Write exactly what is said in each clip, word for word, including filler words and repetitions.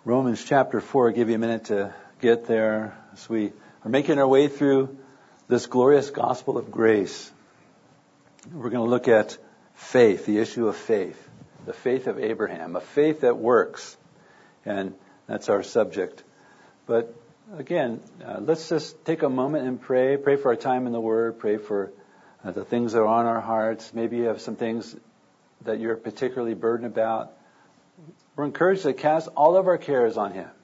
Romans chapter four. I'll give you a minute to get there as we are making our way through this glorious gospel of grace. We're going to look at faith, the issue of faith, the faith of Abraham, a faith that works. And that's our subject. But again, uh, let's just take a moment and pray. Pray for our time in the Word. Pray for uh, the things that are on our hearts. Maybe you have some things that you're particularly burdened about. We're encouraged to cast all of our cares on Him.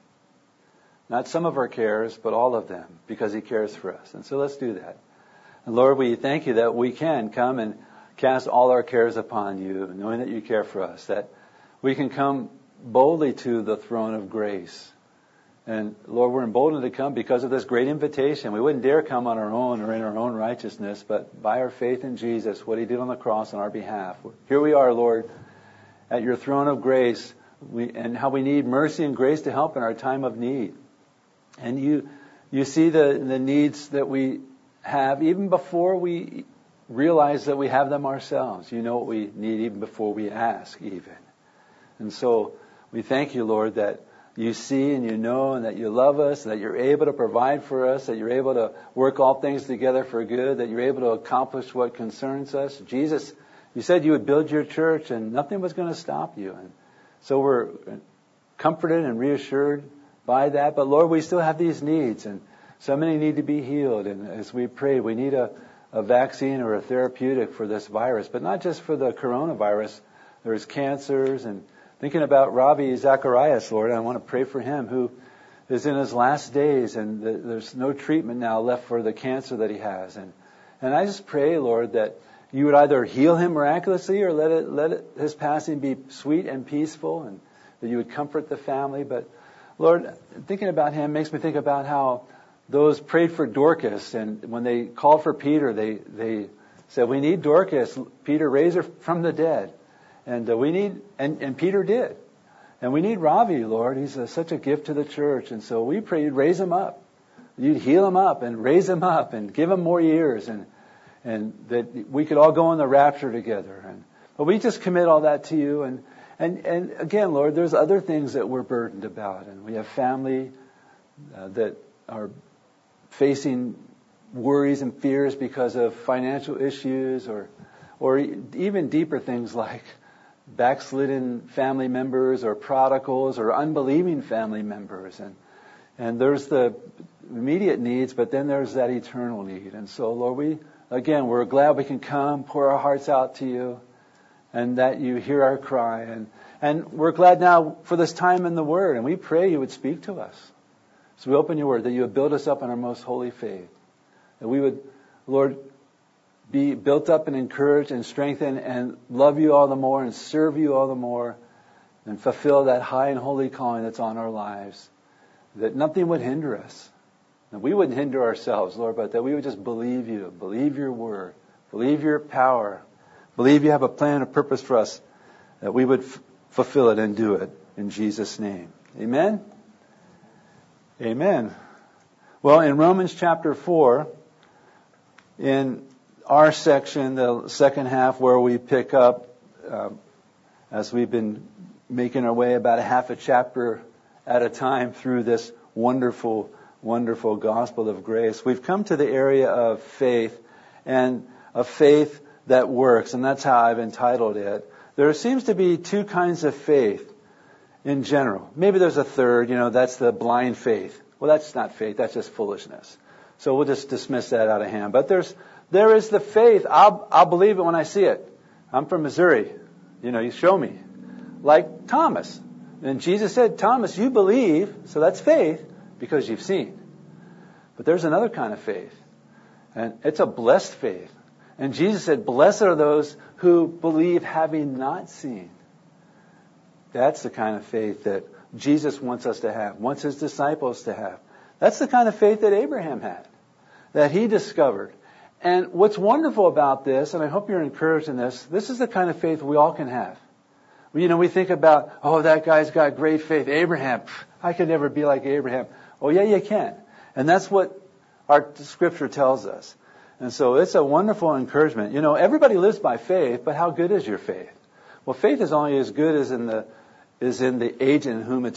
Not some of our cares, but all of them, because He cares for us. And so let's do that. And Lord, we thank You that we can come and cast all our cares upon You, knowing that You care for us, that we can come boldly to the throne of grace. And Lord, we're emboldened to come because of this great invitation. We wouldn't dare come on our own or in our own righteousness, but by our faith in Jesus, what He did on the cross on our behalf. Here we are, Lord, at Your throne of grace, we, and how we need mercy and grace to help in our time of need. And You, you see the, the needs that we have even before we realize that we have them ourselves. You know what we need even before we ask even. And so we thank You, Lord, that You see and You know and that You love us, that You're able to provide for us, that You're able to work all things together for good, that You're able to accomplish what concerns us. Jesus, You said You would build Your church and nothing was going to stop You. And so we're comforted and reassured by that. But Lord, we still have these needs, and so many need to be healed. And as we pray, we need a, a vaccine or a therapeutic for this virus, but not just for the coronavirus. There's cancers, and thinking about Ravi Zacharias, Lord, I want to pray for him who is in his last days, and the, there's no treatment now left for the cancer that he has. And and I just pray, Lord, that You would either heal him miraculously or let it let it, his passing be sweet and peaceful, and that You would comfort the family. But Lord, thinking about him makes me think about how those prayed for Dorcas, and when they called for Peter, they they said, "We need Dorcas. Peter, raise her from the dead." And uh, we need, and, and Peter did. And we need Ravi, Lord. He's a, such a gift to the church. And so we pray You'd raise him up. You'd heal him up and raise him up and give him more years, and and that we could all go in the rapture together. And but we just commit all that to You. And and and again, Lord, there's other things that we're burdened about, and we have family uh, that are facing worries and fears because of financial issues, or or even deeper things like backslidden family members or prodigals or unbelieving family members. And and there's the immediate needs, but then there's that eternal need. And so, Lord, we, again, we're glad we can come, pour our hearts out to You, and that You hear our cry. And, and we're glad now for this time in the Word, and we pray You would speak to us. So we open Your Word, that You would build us up in our most holy faith. That we would, Lord, be built up and encouraged and strengthened and love You all the more and serve You all the more and fulfill that high and holy calling that's on our lives. That nothing would hinder us. And we wouldn't hinder ourselves, Lord, but that we would just believe You, believe Your Word, believe Your power, believe You have a plan, a purpose for us, that we would f- fulfill it and do it in Jesus' name. Amen? Amen. Well, in Romans chapter four, in our section, the second half where we pick up, uh, as we've been making our way about a half a chapter at a time through this wonderful, wonderful gospel of grace, we've come to the area of faith, and a faith that works, and that's how I've entitled it. There seems to be two kinds of faith in general. Maybe there's a third, you know, that's the blind faith. Well, that's not faith, that's just foolishness. So we'll just dismiss that out of hand. But there's There is the faith. I'll, I'll believe it when I see it. I'm from Missouri. You know, you show me. Like Thomas. And Jesus said, Thomas, you believe, so that's faith, because you've seen. But there's another kind of faith. And it's a blessed faith. And Jesus said, blessed are those who believe having not seen. That's the kind of faith that Jesus wants us to have, wants His disciples to have. That's the kind of faith that Abraham had, that he discovered. And what's wonderful about this, and I hope you're encouraged in this, this is the kind of faith we all can have. You know, we think about, oh, that guy's got great faith. Abraham, I could never be like Abraham. Oh, yeah, you can. And that's what our Scripture tells us. And so it's a wonderful encouragement. You know, everybody lives by faith, but how good is your faith? Well, faith is only as good as in the is in the agent in whom it's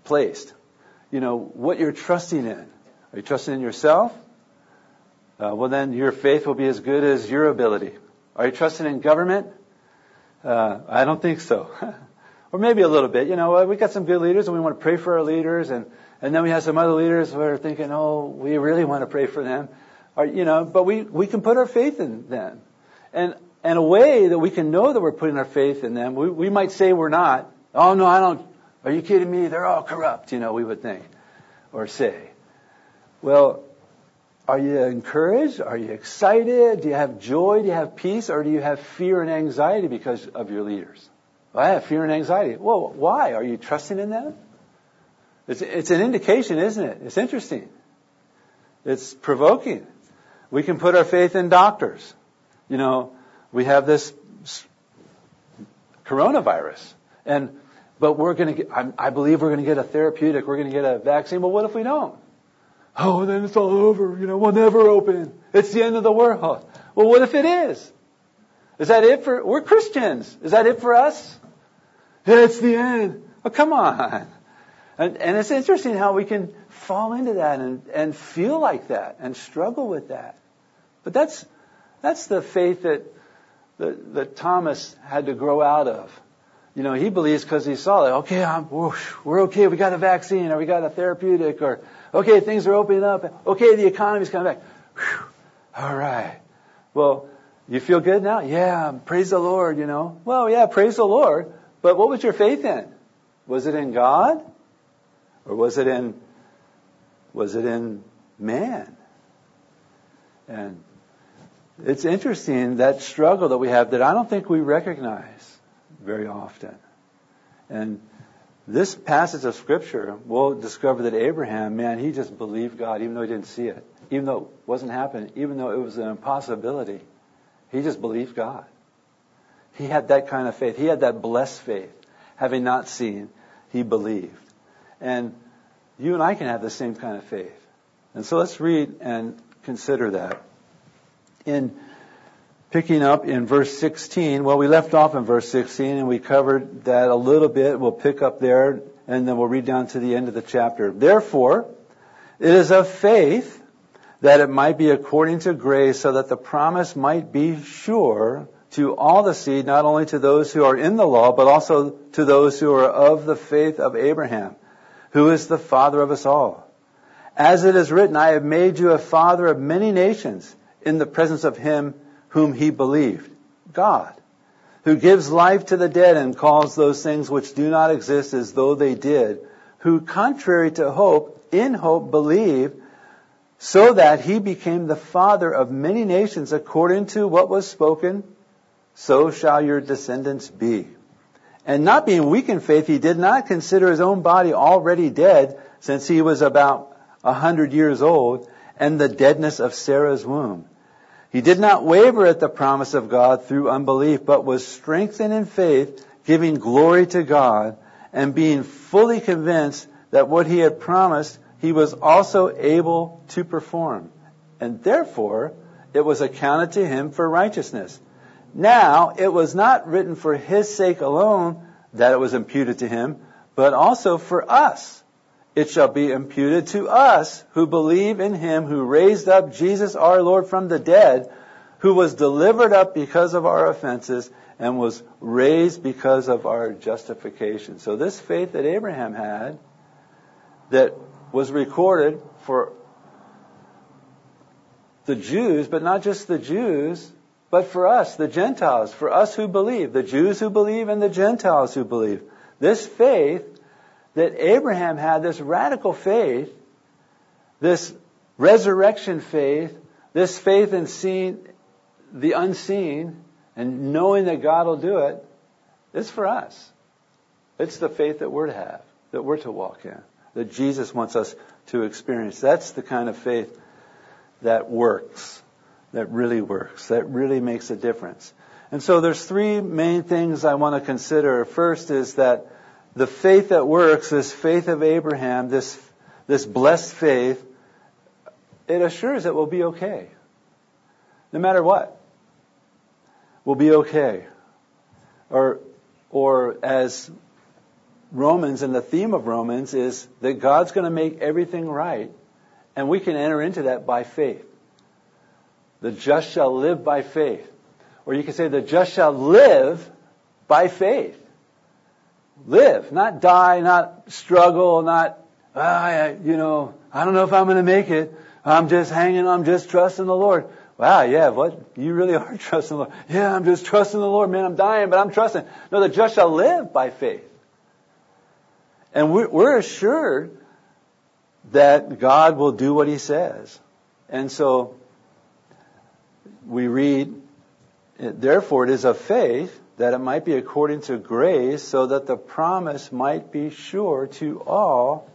placed. You know, what you're trusting in. Are you trusting in yourself? Uh, well, then your faith will be as good as your ability. Are you trusting in government? Uh, I don't think so. Or maybe a little bit. You know, we got some good leaders and we want to pray for our leaders, and, and then we have some other leaders who are thinking, oh, we really want to pray for them. Or, you know, but we, we can put our faith in them. And, and a way that we can know that we're putting our faith in them, we, we might say we're not. Oh, no, I don't. Are you kidding me? They're all corrupt, you know, we would think or say. Well, are you encouraged? Are you excited? Do you have joy? Do you have peace? Or do you have fear and anxiety because of your leaders? Well, I have fear and anxiety. Well, why? Are you trusting in them? It's, it's an indication, isn't it? It's interesting. It's provoking. We can put our faith in doctors. You know, we have this coronavirus, and but we're going to get, I, I believe we're going to get a therapeutic, we're going to get a vaccine. But what if we don't? Oh, then it's all over. You know, we'll never open. It's the end of the world. Well, what if it is? Is that it for, we're Christians. Is that it for us? Yeah, it's the end. Oh, come on. And, and it's interesting how we can fall into that and, and feel like that and struggle with that. But that's, that's the faith that, that, that Thomas had to grow out of. You know, he believes because he saw it. Okay, I'm, we're okay. We got a vaccine, or we got a therapeutic, or okay, things are opening up. Okay, the economy's coming back. Whew, all right. Well, you feel good now? Yeah, praise the Lord, you know. Well, yeah, praise the Lord. But what was your faith in? Was it in God? Or was it in, was it in man? And it's interesting, that struggle that we have that I don't think we recognize very often. And this passage of Scripture, we'll discover that Abraham, man, he just believed God even though he didn't see it. Even though it wasn't happening. Even though it was an impossibility. He just believed God. He had that kind of faith. He had that blessed faith. Having not seen, he believed. And you and I can have the same kind of faith. And so let's read and consider that. In picking up in verse sixteen, well, we left off in verse sixteen and we covered that a little bit. We'll pick up there and then we'll read down to the end of the chapter. Therefore, it is of faith that it might be according to grace, so that the promise might be sure to all the seed, not only to those who are in the law, but also to those who are of the faith of Abraham, who is the father of us all. As it is written, I have made you a father of many nations in the presence of him whom he believed, God, who gives life to the dead and calls those things which do not exist as though they did, who contrary to hope, in hope believed, so that he became the father of many nations according to what was spoken, so shall your descendants be. And not being weak in faith, he did not consider his own body already dead, since he was about a hundred years old, and the deadness of Sarah's womb. He did not waver at the promise of God through unbelief, but was strengthened in faith, giving glory to God, and being fully convinced that what he had promised, he was also able to perform. And therefore, it was accounted to him for righteousness. Now, it was not written for his sake alone that it was imputed to him, but also for us. It shall be imputed to us who believe in him who raised up Jesus our Lord from the dead, who was delivered up because of our offenses and was raised because of our justification. So this faith that Abraham had, that was recorded for the Jews, but not just the Jews, but for us, the Gentiles, for us who believe, the Jews who believe and the Gentiles who believe. This faith that Abraham had, this radical faith, this resurrection faith, this faith in seeing the unseen and knowing that God will do it, it's for us. It's the faith that we're to have, that we're to walk in, that Jesus wants us to experience. That's the kind of faith that works, that really works, that really makes a difference. And so there's three main things I want to consider. First is that the faith that works, this faith of Abraham, this this blessed faith, it assures that we'll be okay. No matter what. We'll be okay. Or or as Romans and the theme of Romans is that God's going to make everything right, and we can enter into that by faith. The just shall live by faith. Or you can say the just shall live by faith. Live, not die, not struggle, not, ah, you know, I don't know if I'm going to make it. I'm just hanging, I'm just trusting the Lord. Wow, yeah, what? You really are trusting the Lord. Yeah, I'm just trusting the Lord, man. I'm dying, but I'm trusting. No, the just shall live by faith. And we're, we're assured that God will do what He says. And so we read, therefore it is of faith that it might be according to grace, so that the promise might be sure to all,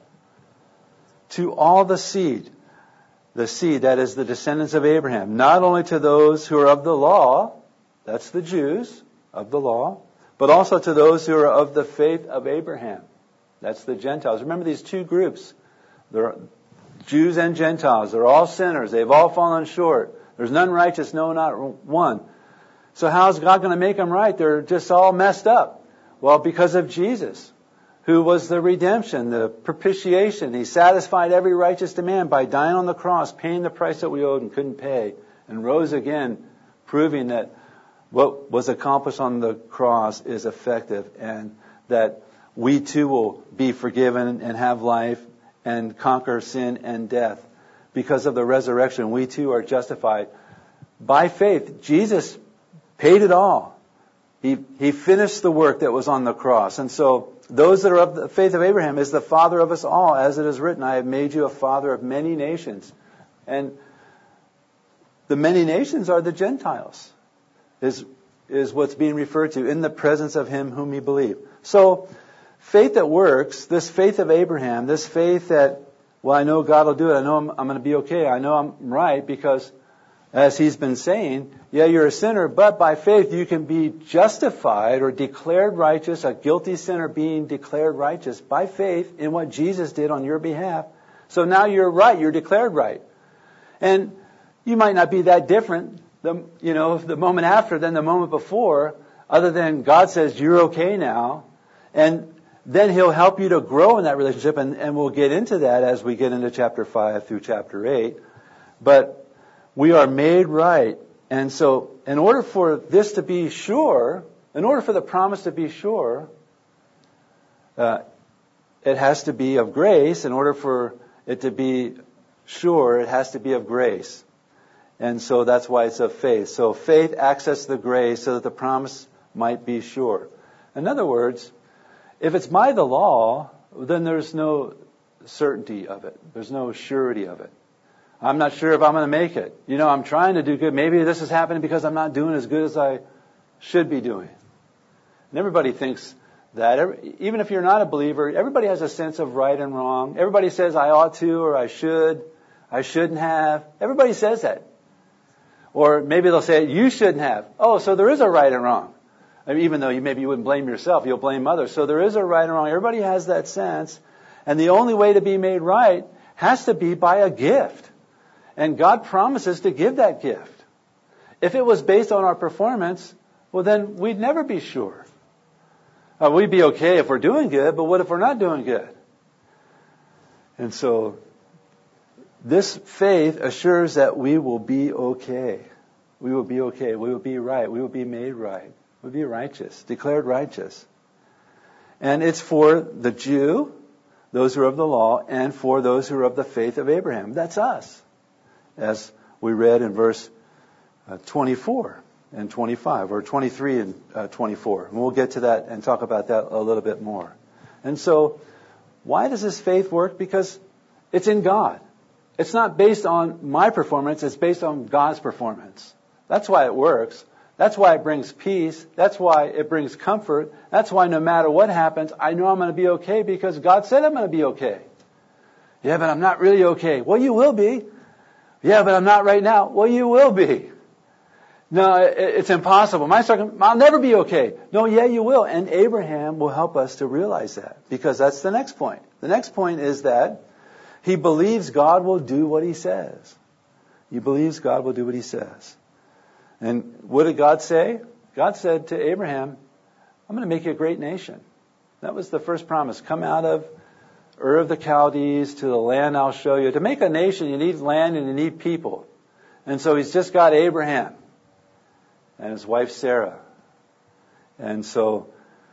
to all the seed. The seed, that is the descendants of Abraham. Not only to those who are of the law, that's the Jews of the law, but also to those who are of the faith of Abraham. That's the Gentiles. Remember these two groups. They're Jews and Gentiles. They're all sinners. They've all fallen short. There's none righteous, no, not one. So how's God going to make them right? They're just all messed up. Well, because of Jesus, who was the redemption, the propitiation. He satisfied every righteous demand by dying on the cross, paying the price that we owed and couldn't pay, and rose again, proving that what was accomplished on the cross is effective, and that we too will be forgiven and have life and conquer sin and death. Because of the resurrection, we too are justified by faith. Jesus paid it all. He, he finished the work that was on the cross. And so those that are of the faith of Abraham is the father of us all, as it is written, I have made you a father of many nations. And the many nations are the Gentiles, is, is what's being referred to, in the presence of him whom you believe. So faith that works, this faith of Abraham, this faith that, well, I know God will do it. I know I'm, I'm going to be okay. I know I'm right because, as he's been saying, yeah, you're a sinner, but by faith you can be justified or declared righteous, a guilty sinner being declared righteous by faith in what Jesus did on your behalf. So now you're right. You're declared right. And you might not be that different, the, you know, the moment after than the moment before, other than God says you're okay now. And then He'll help you to grow in that relationship, and, and we'll get into that as we get into chapter five through chapter eight. But we are made right. And so in order for this to be sure, in order for the promise to be sure, uh, it has to be of grace. In order for it to be sure, it has to be of grace. And so that's why it's of faith. So faith accesses the grace so that the promise might be sure. In other words, if it's by the law, then there's no certainty of it. There's no surety of it. I'm not sure if I'm going to make it. You know, I'm trying to do good. Maybe this is happening because I'm not doing as good as I should be doing. And everybody thinks that. Every, even if you're not a believer, everybody has a sense of right and wrong. Everybody says, I ought to, or I should, I shouldn't have. Everybody says that. Or maybe they'll say, you shouldn't have. Oh, so there is a right and wrong. I mean, even though you maybe you wouldn't blame yourself, you'll blame others. So there is a right and wrong. Everybody has that sense. And the only way to be made right has to be by a gift. And God promises to give that gift. If it was based on our performance, well, then we'd never be sure. Uh, we'd be okay if we're doing good, but what if we're not doing good? And so this faith assures that we will be okay. We will be okay. We will be right. We will be made right. We'll be righteous, declared righteous. And it's for the Jew, those who are of the law, and for those who are of the faith of Abraham. That's us, as we read in verse uh, twenty-four and twenty-five, or twenty-three and uh, twenty-four. And we'll get to that and talk about that a little bit more. And so, why does this faith work? Because it's in God. It's not based on my performance. It's based on God's performance. That's why it works. That's why it brings peace. That's why it brings comfort. That's why no matter what happens, I know I'm going to be okay because God said I'm going to be okay. Yeah, but I'm not really okay. Well, you will be. Yeah, but I'm not right now. Well, you will be. No, it's impossible. My circum- I'll never be okay. No, yeah, you will. And Abraham will help us to realize that, because that's the next point. The next point is that he believes God will do what He says. He believes God will do what He says. And what did God say? God said to Abraham, I'm going to make you a great nation. That was the first promise. Come out of Ur of the Chaldees to the land I'll show you. To make a nation, you need land and you need people. And so he's just got Abraham and his wife Sarah. And so,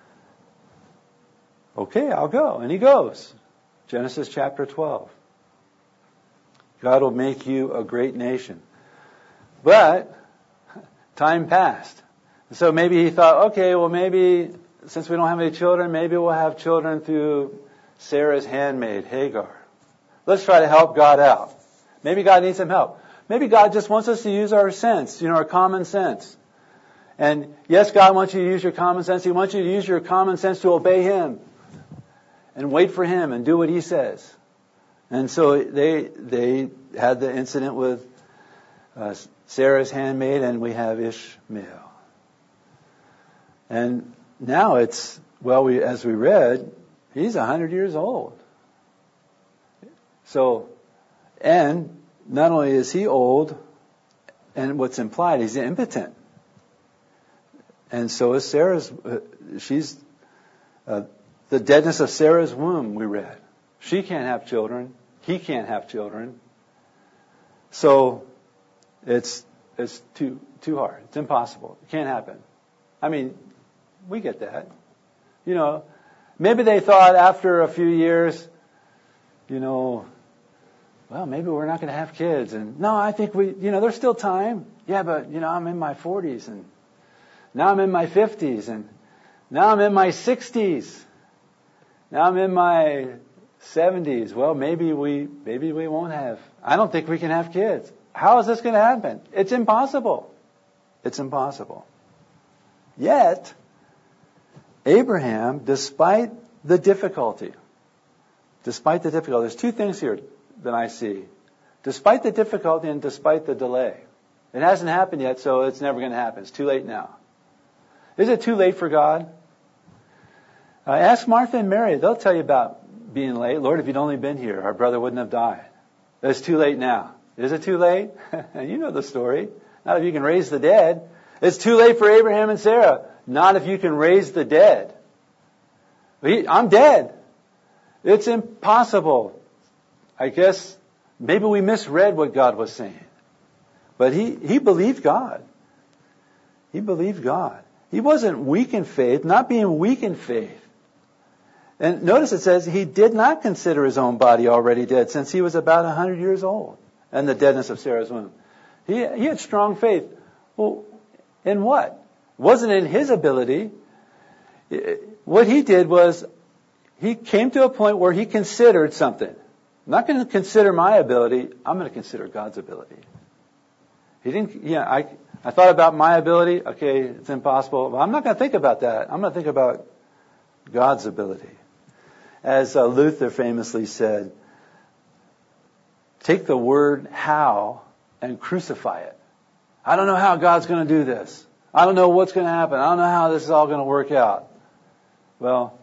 okay, I'll go. And he goes. Genesis chapter twelve. God will make you a great nation. But time passed. So maybe he thought, okay, well maybe since we don't have any children, maybe we'll have children through Sarah's handmaid, Hagar. Let's try to help God out. Maybe God needs some help. Maybe God just wants us to use our sense, you know, our common sense. And yes, God wants you to use your common sense. He wants you to use your common sense to obey Him and wait for Him and do what He says. And so they they had the incident with uh, Sarah's handmaid, and we have Ishmael. And now it's, well, we as we read, he's a hundred years old. So, and not only is he old, and what's implied, he's impotent. And so is Sarah's, uh, she's, uh, the deadness of Sarah's womb, we read. She can't have children. He can't have children. So, it's, it's too, too hard. It's impossible. It can't happen. I mean, we get that. You know, maybe they thought after a few years, you know, well, maybe we're not going to have kids. And no, I think we, you know, there's still time. Yeah, but, you know, I'm in my forties and now I'm in my fifties and now I'm in my sixties. Now I'm in my seventies. Well, maybe we, maybe we won't have. I don't think we can have kids. How is this going to happen? It's impossible. It's impossible. Yet, Abraham, despite the difficulty, despite the difficulty, there's two things here that I see. Despite the difficulty and despite the delay. It hasn't happened yet, so it's never going to happen. It's too late now. Is it too late for God? Uh, ask Martha and Mary. They'll tell you about being late. Lord, if you'd only been here, our brother wouldn't have died. It's too late now. Is it too late? You know the story. Not if you can raise the dead. It's too late for Abraham and Sarah. Not if you can raise the dead. I'm dead. It's impossible. I guess maybe we misread what God was saying. But he, he believed God. He believed God. He wasn't weak in faith, not being weak in faith. And notice it says he did not consider his own body already dead since he was about one hundred years old and the deadness of Sarah's womb. He, he had strong faith. Well, in what? It wasn't in his ability. What he did was he came to a point where he considered something. I'm not going to consider my ability. I'm going to consider God's ability. He didn't, yeah, I, I thought about my ability. Okay, it's impossible. But I'm not going to think about that. I'm going to think about God's ability. As uh, Luther famously said, take the word how and crucify it. I don't know how God's going to do this. I don't know what's going to happen. I don't know how this is all going to work out. Well,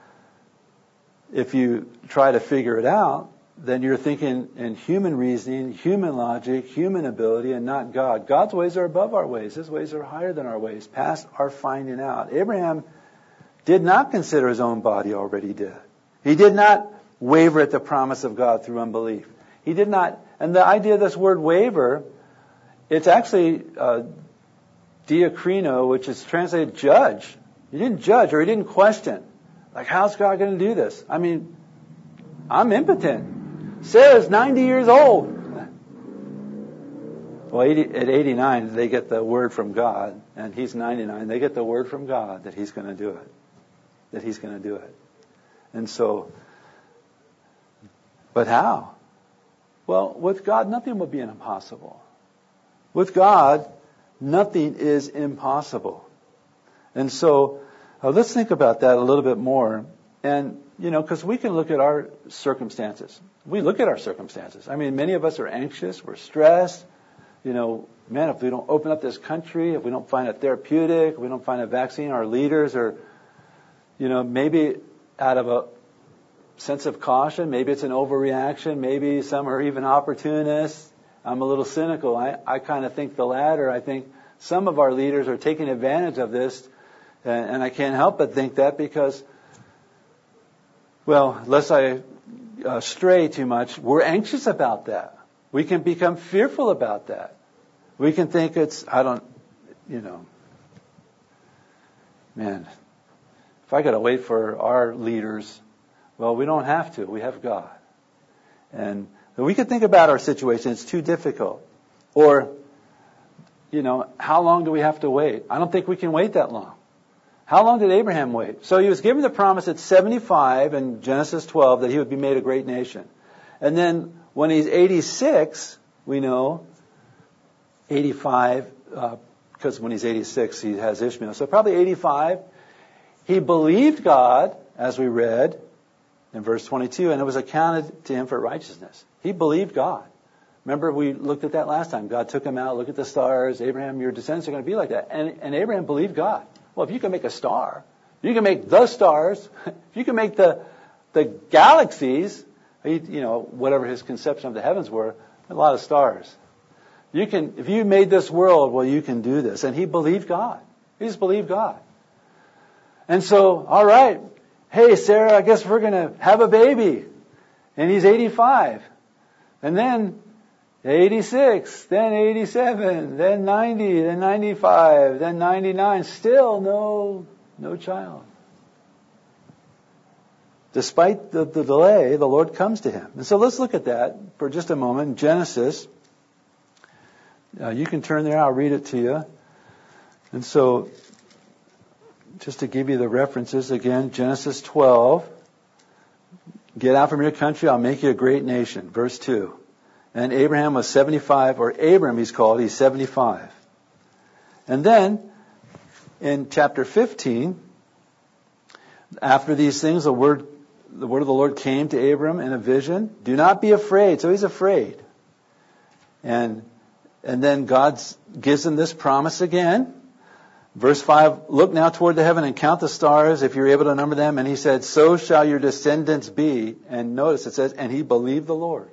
if you try to figure it out, then you're thinking in human reasoning, human logic, human ability, and not God. God's ways are above our ways. His ways are higher than our ways, past our finding out. Abraham did not consider his own body already dead. He did not waver at the promise of God through unbelief. He did not, and the idea of this word waver, it's actually uh, diakrino, which is translated judge. He didn't judge or he didn't question. Like, how's God going to do this? I mean, I'm impotent. Sarah's ninety years old. Well, eighty, at eighty-nine, they get the word from God, and he's ninety-nine. They get the word from God that he's going to do it. That he's going to do it. And so, but how? Well, with God, nothing will be impossible. With God, nothing is impossible. And so, uh, let's think about that a little bit more. And, you know, because we can look at our circumstances. We look at our circumstances. I mean, many of us are anxious. We're stressed. You know, man, if we don't open up this country, if we don't find a therapeutic, if we don't find a vaccine, our leaders are, you know, maybe out of a sense of caution, maybe it's an overreaction, maybe some are even opportunists. I'm a little cynical. I, I kind of think the latter. I think some of our leaders are taking advantage of this, and, and I can't help but think that because Well, lest I uh, stray too much, we're anxious about that. We can become fearful about that. We can think it's, I don't, you know, man, if I got to wait for our leaders, well, we don't have to. We have God. And we could think about our situation. It's too difficult. Or, you know, how long do we have to wait? I don't think we can wait that long. How long did Abraham wait? So he was given the promise at seventy-five in Genesis twelve that he would be made a great nation. And then when he's eighty-six, we know, eighty-five, uh, because when he's eighty-six he has Ishmael. So probably eighty-five, he believed God, as we read in verse twenty-two, and it was accounted to him for righteousness. He believed God. Remember, we looked at that last time. God took him out, look at the stars. Abraham, your descendants are going to be like that. And, and Abraham believed God. Well, if you can make a star, if you can make the stars, if you can make the the galaxies, he, you know, whatever his conception of the heavens were, a lot of stars. You can, if you made this world, well, you can do this. And he believed God. He just believed God. And so, all right, hey, Sarah, I guess we're going to have a baby. And he's eighty-five. And then eighty-six, then eighty-seven, then ninety, then ninety-five, then ninety-nine. Still no, no child. Despite the, the delay, the Lord comes to him. And so let's look at that for just a moment. Genesis. Uh, you can turn there. I'll read it to you. And so, just to give you the references again, Genesis twelve. Get out from your country, I'll make you a great nation. Verse two. And Abraham was seventy-five, or Abram he's called, he's seventy-five. And then, in chapter fifteen, after these things, the word, the word of the Lord came to Abram in a vision. Do not be afraid. So he's afraid. And, and then God gives him this promise again. Verse five, look now toward the heaven and count the stars if you're able to number them. And he said, so shall your descendants be. And notice it says, and he believed the Lord.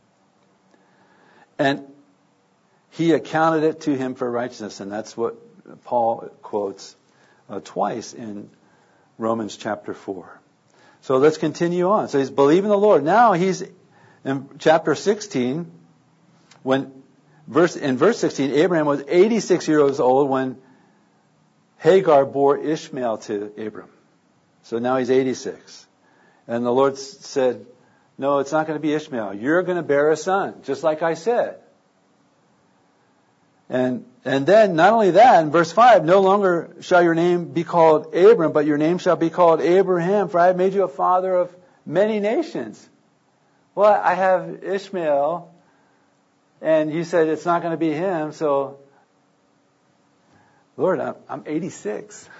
And he accounted it to him for righteousness. And that's what Paul quotes uh, twice in Romans chapter four. So let's continue on. So he's believing the Lord. Now he's in chapter sixteen, when verse in verse sixteen, Abraham was eighty-six years old when Hagar bore Ishmael to Abram. So now he's eighty-six. And the Lord said, no, it's not going to be Ishmael. You're going to bear a son, just like I said. And and then, not only that, in verse five, no longer shall your name be called Abram, but your name shall be called Abraham, for I have made you a father of many nations. Well, I have Ishmael, and you said it's not going to be him, so Lord, I'm, I'm eighty-six.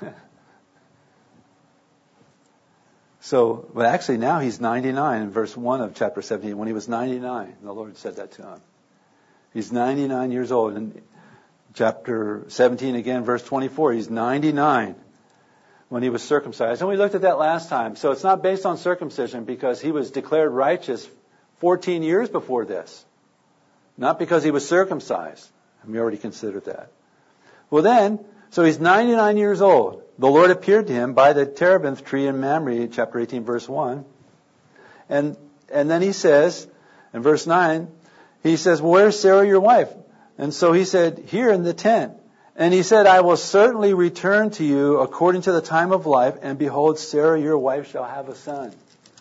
So, but actually now he's ninety-nine in verse one of chapter seventeen. When he was ninety-nine, the Lord said that to him. He's ninety-nine years old. In chapter seventeen again, verse twenty-four, he's ninety-nine when he was circumcised. And we looked at that last time. So it's not based on circumcision because he was declared righteous fourteen years before this. Not because he was circumcised. And we already considered that. Well then, so he's ninety-nine years old. The Lord appeared to him by the terebinth tree in Mamre, chapter eighteen, verse one. And and then he says, in verse nine, he says, well, where's Sarah, your wife? And so he said, here in the tent. And he said, I will certainly return to you according to the time of life, and behold, Sarah, your wife, shall have a son.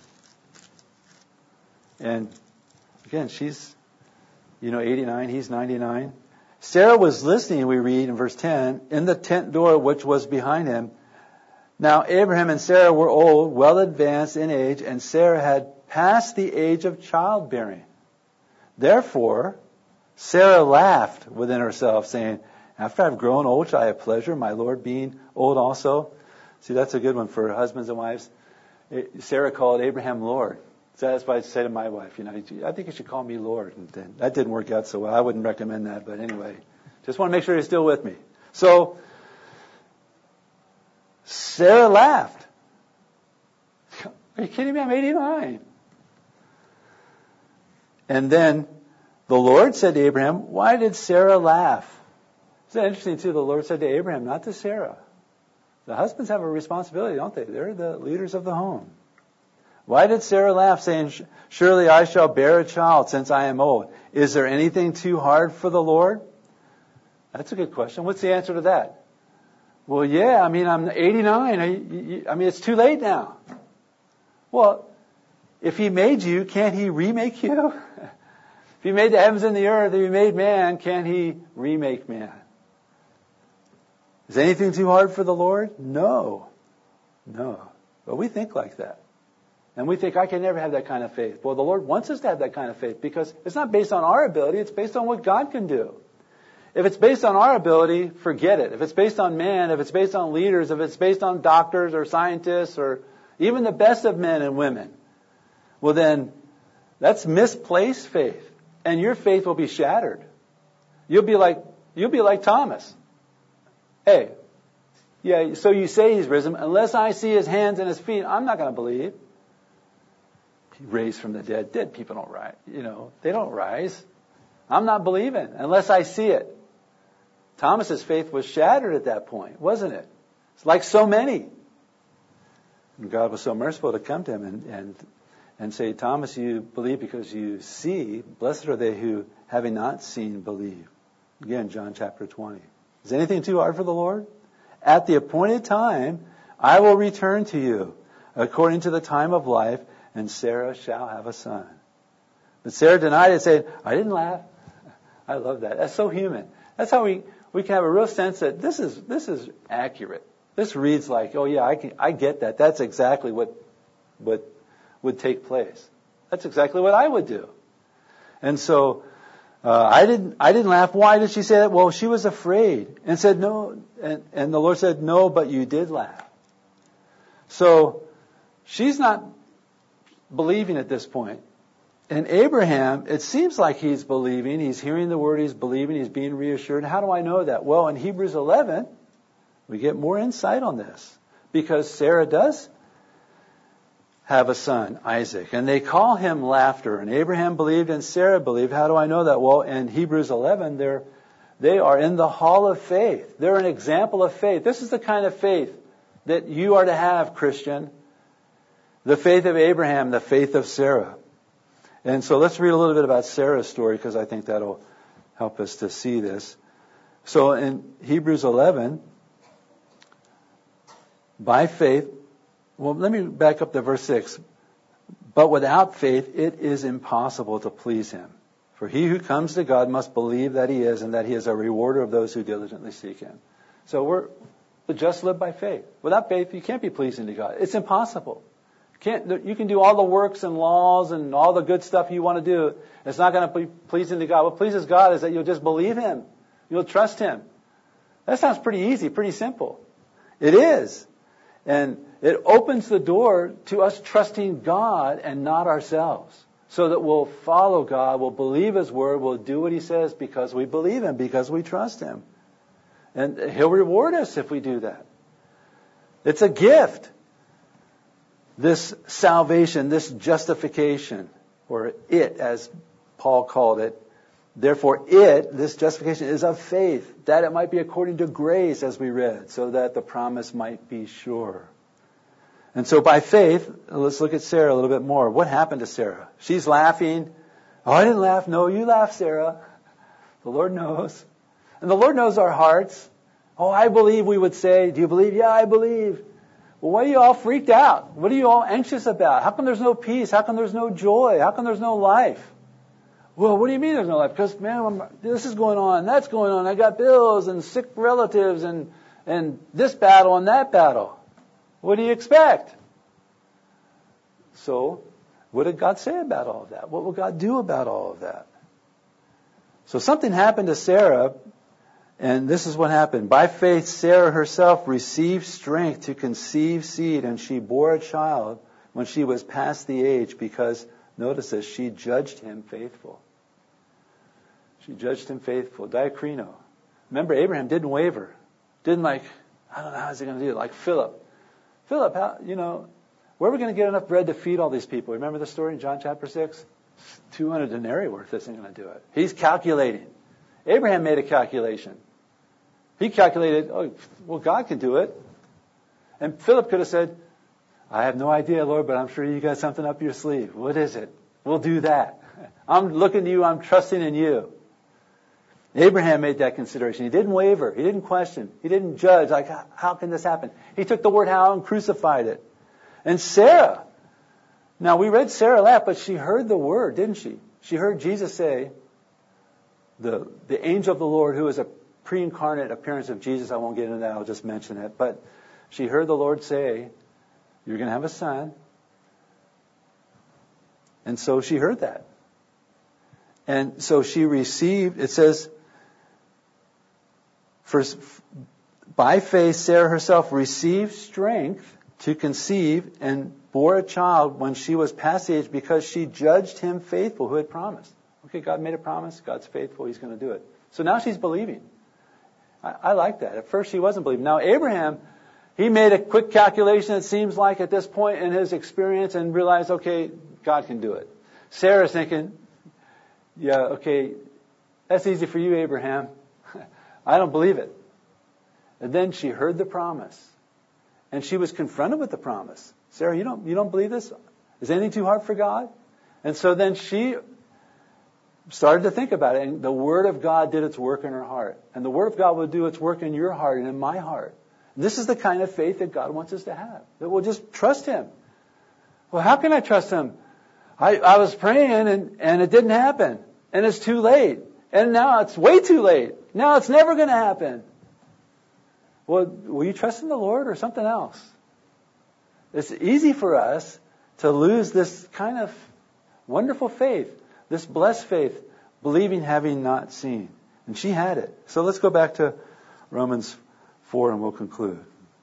And again, she's, you know, eighty-nine, he's ninety-nine. Sarah was listening, we read in verse ten, in the tent door which was behind him. Now Abraham and Sarah were old, well advanced in age, and Sarah had passed the age of childbearing. Therefore, Sarah laughed within herself, saying, after I've grown old, shall I have pleasure, my Lord being old also? See, that's a good one for husbands and wives. Sarah called Abraham Lord. So that's why I say to my wife, you know, I think you should call me Lord. And then, that didn't work out so well. I wouldn't recommend that, but anyway, just want to make sure you're still with me. So, Sarah laughed. Are you kidding me? I'm eighty-nine. And then the Lord said to Abraham, why did Sarah laugh? Isn't that interesting too? The Lord said to Abraham, not to Sarah. The husbands have a responsibility, don't they? They're the leaders of the home. Why did Sarah laugh, saying, surely I shall bear a child since I am old? Is there anything too hard for the Lord? That's a good question. What's the answer to that? Well, yeah, I mean, I'm eighty-nine. I, I mean, it's too late now. Well, if he made you, can't he remake you? If he made the heavens and the earth, if he made man, can't he remake man? Is anything too hard for the Lord? No. No. But we think like that. And we think, I can never have that kind of faith. Well, the Lord wants us to have that kind of faith because it's not based on our ability, it's based on what God can do. If it's based on our ability, forget it. If it's based on man, if it's based on leaders, if it's based on doctors or scientists or even the best of men and women, well then, that's misplaced faith. And your faith will be shattered. You'll be like, you'll be like Thomas. Hey, yeah, so you say he's risen. Unless I see his hands and his feet, I'm not going to believe. He raised from the dead. Dead people don't rise. You know, they don't rise. I'm not believing unless I see it. Thomas's faith was shattered at that point, wasn't it? It's like so many. And God was so merciful to come to him and, and, and say, Thomas, you believe because you see. Blessed are they who, having not seen, believe. Again, John chapter twenty. Is anything too hard for the Lord? At the appointed time, I will return to you according to the time of life, and Sarah shall have a son. But Sarah denied it, saying, I didn't laugh. I love that. That's so human. That's how we, we can have a real sense that this is this is accurate. This reads like, oh yeah, I can I get that. That's exactly what what would take place. That's exactly what I would do. And so uh, I didn't I didn't laugh. Why did she say that? Well, she was afraid and said no. And, and the Lord said, no, but you did laugh. So she's not believing at this point. And Abraham, it seems like he's believing. He's hearing the word. He's believing. He's being reassured. How do I know that? Well, in Hebrews eleven, we get more insight on this. Because Sarah does have a son, Isaac. And they call him Laughter. And Abraham believed and Sarah believed. How do I know that? Well, in Hebrews eleven, they're, they are in the hall of faith. They're an example of faith. This is the kind of faith that you are to have, Christian. The faith of Abraham, the faith of Sarah. And so let's read a little bit about Sarah's story because I think that'll help us to see this. So in Hebrews eleven, by faith, well, let me back up to verse six. But without faith, it is impossible to please him. For he who comes to God must believe that he is and that he is a rewarder of those who diligently seek him. So we're the just live by faith. Without faith, you can't be pleasing to God. It's impossible. Can't, you can do all the works and laws and all the good stuff you want to do. It's not going to be pleasing to God. What pleases God is that you'll just believe him. You'll trust him. That sounds pretty easy, pretty simple. It is. And it opens the door to us trusting God and not ourselves. So that we'll follow God, we'll believe his word, we'll do what he says because we believe him, because we trust him. And he'll reward us if we do that. It's a gift. This salvation, this justification, or it, as Paul called it. Therefore, it, this justification, is of faith, that it might be according to grace, as we read, so that the promise might be sure. And so by faith, let's look at Sarah a little bit more. What happened to Sarah? She's laughing. Oh, I didn't laugh. No, you laughed, Sarah. The Lord knows. And the Lord knows our hearts. Oh, I believe, we would say. Do you believe? Yeah, I believe. Well, why are you all freaked out? What are you all anxious about? How come there's no peace? How come there's no joy? How come there's no life? Well, what do you mean there's no life? Because, man, I'm, this is going on, that's going on. I got bills and sick relatives and, and this battle and that battle. What do you expect? So, what did God say about all of that? What will God do about all of that? So something happened to Sarah. And this is what happened. By faith, Sarah herself received strength to conceive seed, and she bore a child when she was past the age because, notice this, she judged him faithful. She judged him faithful. Diakrino. Remember, Abraham didn't waver. Didn't like, I don't know, how's he going to do it? Like Philip. Philip, how, you know, where are we going to get enough bread to feed all these people? Remember the story in John chapter six? two hundred denarii worth isn't going to do it. He's calculating. Abraham made a calculation. He calculated, oh, well, God can do it. And Philip could have said, I have no idea, Lord, but I'm sure you got something up your sleeve. What is it? We'll do that. I'm looking to you. I'm trusting in you. Abraham made that consideration. He didn't waver. He didn't question. He didn't judge, like, how can this happen? He took the word how and crucified it. And Sarah, now we read Sarah laugh, but she heard the word, didn't she? She heard Jesus say, the, the angel of the Lord, who is a pre-incarnate appearance of Jesus. I won't get into that. I'll just mention it. But she heard the Lord say, you're going to have a son. And so she heard that. And so she received, it says, first, by faith Sarah herself received strength to conceive and bore a child when she was past the age because she judged him faithful who had promised. Okay, God made a promise. God's faithful. He's going to do it. So now she's believing. I, I like that. At first she wasn't believing. Now Abraham, he made a quick calculation, it seems like, at this point in his experience and realized, okay, God can do it. Sarah's thinking, yeah, okay, that's easy for you, Abraham. I don't believe it. And then she heard the promise. And she was confronted with the promise. Sarah, you don't, you don't believe this? Is anything too hard for God? And so then she started to think about it. And the Word of God did its work in her heart. And the Word of God will do its work in your heart and in my heart. And this is the kind of faith that God wants us to have. That we'll just trust Him. Well, how can I trust Him? I, I was praying and, and it didn't happen. And it's too late. And now it's way too late. Now it's never going to happen. Well, will you trust in the Lord or something else? It's easy for us to lose this kind of wonderful faith, this blessed faith, believing having not seen. And she had it. So let's go back to Romans four and we'll conclude.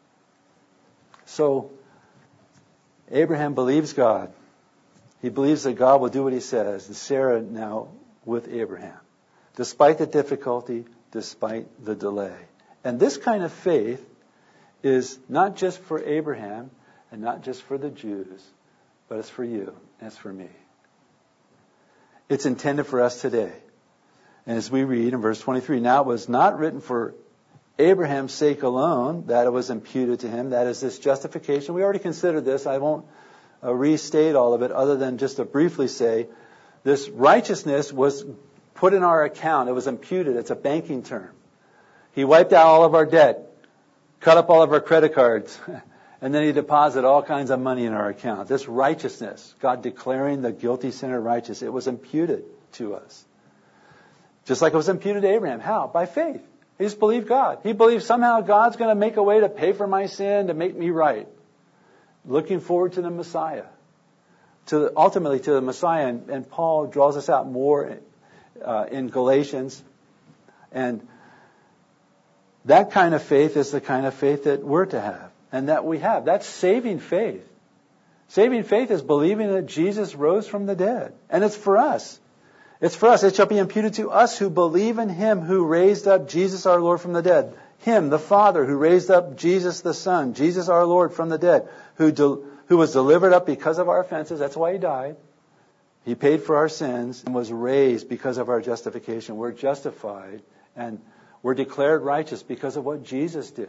So, Abraham believes God. He believes that God will do what He says. And Sarah now with Abraham. Despite the difficulty, despite the delay. And this kind of faith is not just for Abraham and not just for the Jews, but it's for you and it's for me. It's intended for us today. And as we read in verse twenty-three, now it was not written for Abraham's sake alone that it was imputed to him. That is this justification. We already considered this. I won't uh, restate all of it other than just to briefly say this righteousness was put in our account. It was imputed. It's a banking term. He wiped out all of our debt, cut up all of our credit cards, and then He deposited all kinds of money in our account. This righteousness, God declaring the guilty sinner righteous, it was imputed to us. Just like it was imputed to Abraham. How? By faith. He just believed God. He believed somehow God's going to make a way to pay for my sin, to make me right. Looking forward to the Messiah. To the, ultimately to the Messiah. And, and Paul draws us out more uh, in Galatians. And that kind of faith is the kind of faith that we're to have and that we have. That's saving faith. Saving faith is believing that Jesus rose from the dead. And it's for us. It's for us. It shall be imputed to us who believe in Him who raised up Jesus our Lord from the dead. Him, the Father, who raised up Jesus the Son, Jesus our Lord from the dead, who, de- who was delivered up because of our offenses. That's why He died. He paid for our sins and was raised because of our justification. We're justified and we're declared righteous because of what Jesus did.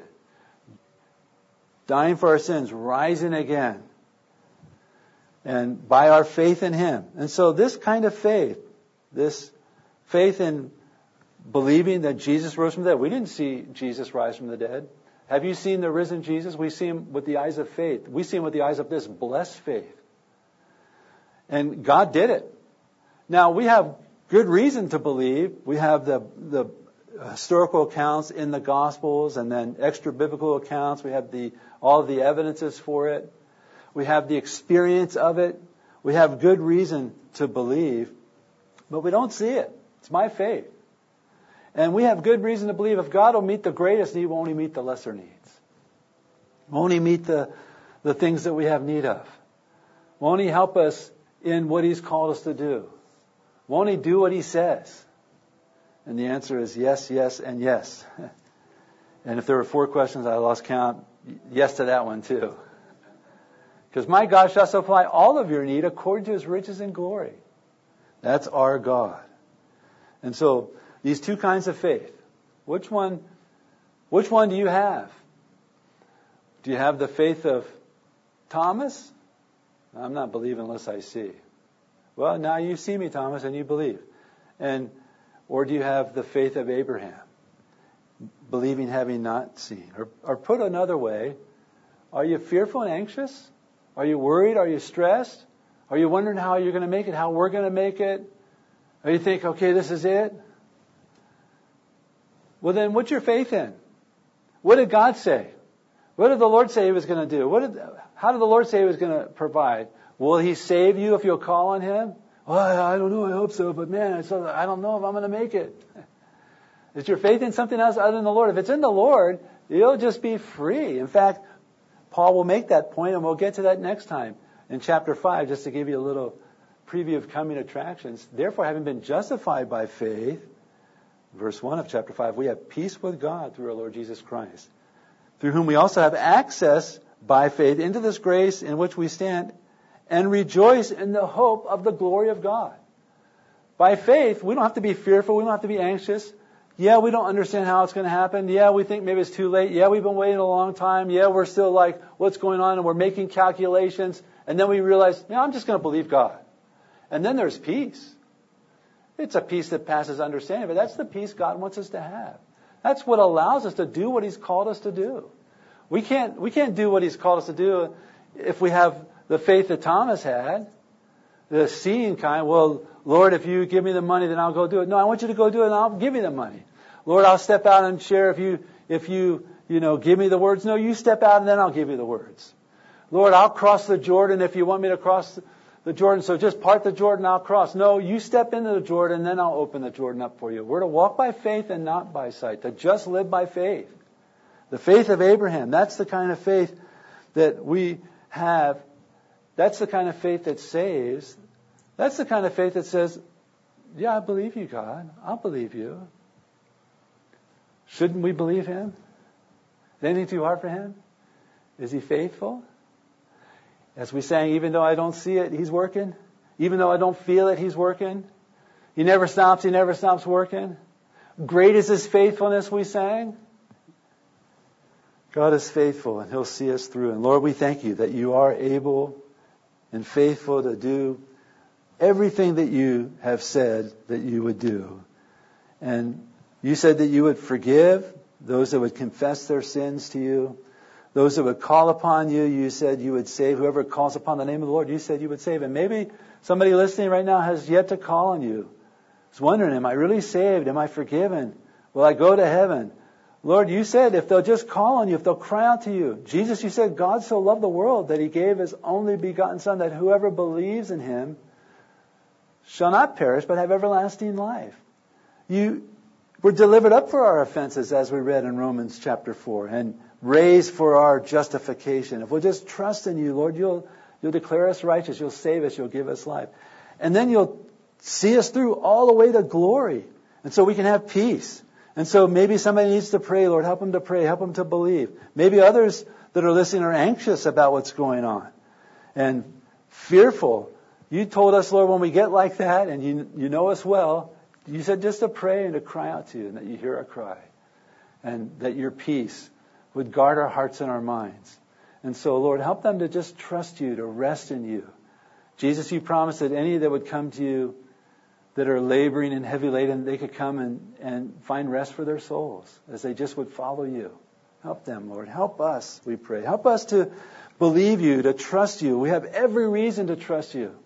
Dying for our sins, rising again. And by our faith in Him. And so this kind of faith, this faith in believing that Jesus rose from the dead. We didn't see Jesus rise from the dead. Have you seen the risen Jesus? We see Him with the eyes of faith. We see Him with the eyes of this blessed faith. And God did it. Now we have good reason to believe. We have the the historical accounts in the Gospels and then extra biblical accounts. We have the all of the evidences for it. We have the experience of it. We have good reason to believe, but we don't see it. It's my faith. And we have good reason to believe if God will meet the greatest need, won't He meet the lesser needs? Won't He meet the, the things that we have need of? Won't He help us in what He's called us to do? Won't He do what He says? And the answer is yes, yes, and yes. And if there were four questions, I lost count. Yes to that one too. Because my God shall supply all of your need according to His riches and glory. That's our God. And so, these two kinds of faith. Which one, which one do you have? Do you have the faith of Thomas? I'm not believing unless I see. Well, now you see me, Thomas, and you believe. And or do you have the faith of Abraham, believing having not seen? Or, or put another way, are you fearful and anxious? Are you worried? Are you stressed? Are you wondering how you're going to make it, how we're going to make it? Or you think, okay, this is it? Well, then what's your faith in? What did God say? What did the Lord say He was going to do? What did, how did the Lord say He was going to provide? Will He save you if you'll call on Him? Well, I don't know. I hope so. But man, I don't know if I'm going to make it. Is your faith in something else other than the Lord? If it's in the Lord, you'll just be free. In fact, Paul will make that point, and we'll get to that next time in chapter five, just to give you a little preview of coming attractions. Therefore, having been justified by faith, verse one of chapter five, we have peace with God through our Lord Jesus Christ, through whom we also have access by faith into this grace in which we stand and rejoice in the hope of the glory of God. By faith, we don't have to be fearful. We don't have to be anxious. Yeah, we don't understand how it's going to happen. Yeah, we think maybe it's too late. Yeah, we've been waiting a long time. Yeah, we're still like, what's going on? And we're making calculations. And then we realize, yeah, I'm just going to believe God. And then there's peace. It's a peace that passes understanding, but that's the peace God wants us to have. That's what allows us to do what He's called us to do. We can't, we can't do what He's called us to do if we have the faith that Thomas had, the seeing kind. Well, Lord, if you give me the money, then I'll go do it. No, I want you to go do it, and I'll give you the money. Lord, I'll step out and share if you, if you, you know, give me the words. No, you step out, and then I'll give you the words. Lord, I'll cross the Jordan if you want me to cross the Jordan. So just part the Jordan, I'll cross. No, you step into the Jordan, and then I'll open the Jordan up for you. We're to walk by faith and not by sight. To just live by faith. The faith of Abraham. That's the kind of faith that we have. That's the kind of faith that saves. That's the kind of faith that says, yeah, I believe you, God. I'll believe you. Shouldn't we believe Him? Is anything too hard for Him? Is He faithful? As we sang, even though I don't see it, He's working. Even though I don't feel it, He's working. He never stops. He never stops working. Great is His faithfulness, we sang. God is faithful, and He'll see us through. And Lord, we thank you that you are able and faithful to do everything that you have said that you would do. And you said that you would forgive those that would confess their sins to you. Those that would call upon you, you said you would save. Whoever calls upon the name of the Lord, you said you would save. And maybe somebody listening right now has yet to call on you. Is wondering, am I really saved? Am I forgiven? Will I go to heaven? Lord, you said if they'll just call on you, if they'll cry out to you. Jesus, you said God so loved the world that He gave His only begotten Son, that whoever believes in Him shall not perish but have everlasting life. You were delivered up for our offenses, as we read in Romans chapter four, and raised for our justification. If we'll just trust in you, Lord, you'll you'll declare us righteous, you'll save us, you'll give us life. And then you'll see us through all the way to glory. And so we can have peace. And so maybe somebody needs to pray, Lord, help them to pray, help them to believe. Maybe others that are listening are anxious about what's going on and fearful. You told us, Lord, when we get like that, and you you know us well, you said just to pray and to cry out to you, and that you hear our cry, and that your peace would guard our hearts and our minds. And so, Lord, help them to just trust you, to rest in you. Jesus, you promised that any that would come to you that are laboring and heavy laden, they could come and, and find rest for their souls as they just would follow you. Help them, Lord. Help us, we pray. Help us to believe you, to trust you. We have every reason to trust you.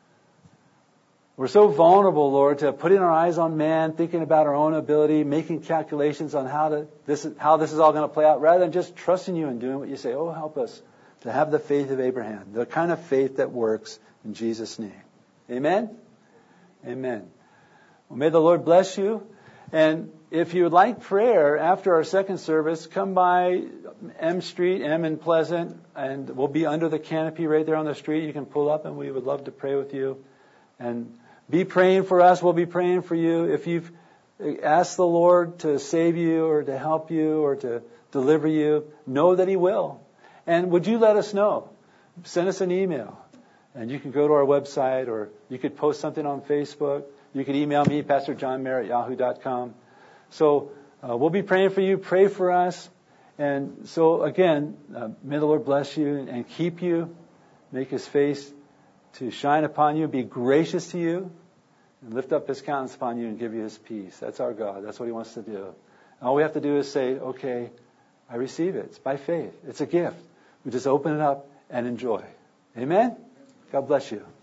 We're so vulnerable, Lord, to putting our eyes on man, thinking about our own ability, making calculations on how to this is, how this is all going to play out, rather than just trusting you and doing what you say. Oh, help us to have the faith of Abraham, the kind of faith that works in Jesus' name. Amen? Amen. Well, may the Lord bless you. And if you would like prayer after our second service, come by M Street, M in Pleasant, and we'll be under the canopy right there on the street. You can pull up, and we would love to pray with you. And be praying for us. We'll be praying for you. If you've asked the Lord to save you or to help you or to deliver you, know that He will. And would you let us know? Send us an email. And you can go to our website, or you could post something on Facebook. You can email me, Pastor John Mayer at yahoo dot com. So uh, we'll be praying for you. Pray for us. And so again, uh, may the Lord bless you and keep you, make His face to shine upon you, be gracious to you, and lift up His countenance upon you and give you His peace. That's our God. That's what He wants to do. And all we have to do is say, okay, I receive it. It's by faith. It's a gift. We just open it up and enjoy. Amen? God bless you.